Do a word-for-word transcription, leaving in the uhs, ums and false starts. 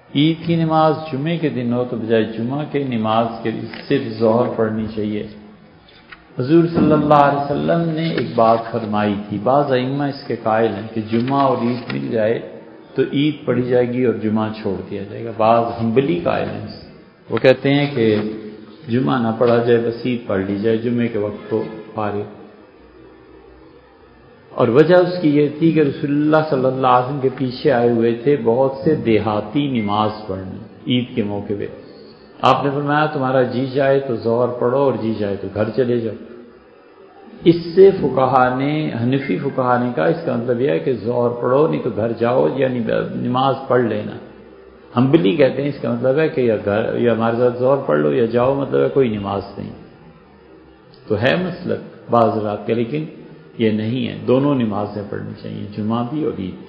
ईद की नमाज जुमे के दिन हो तो बजाय जुमा के नमाज के सिर्फ ज़ोहर पढ़नी चाहिए। हुज़ूर सल्लल्लाहु अलैहि वसल्लम ने एक बात फरमाई थी, बाज़ अइम्मा इसके कायल हैं कि जुमा और ईद मिल जाए तो ईद पढ़ी जाएगी और जुमा छोड़ दिया जाएगा। बाज़ हम्बली कायल हैं, वो कहते हैं कि जुमा ना पढ़ा जाए, बस ईद पढ़ ली जाए, जुमे के वक्त को फारिग। और वजह उसकी ये थी कि रसूलुल्लाह सल्लल्लाहु अलैहि वसल्लम के पीछे आए हुए थे बहुत से देहाती नमाज पढ़ने ईद के मौके पे। आपने फरमाया तुम्हारा जी जाए तो ज़ोहर पढ़ो और जी जाए तो घर चले जाओ। इससे फुकाहा ने, हनफी फुकाहा ने कहा इसका मतलब यह है कि ज़ोहर पढ़ो नहीं तो घर जाओ, यानी नमाज पढ़ लेना। हम्बली कहते हैं इसका मतलब है कि या घर या हमारे साथ ज़ोहर पढ़ लो या जाओ, मतलब है कोई नमाज नहीं। तो है मसलक बाज़ रात के, लेकिन ये नहीं है, दोनों नमाजें पढ़नी चाहिए, जुमा भी और ईद।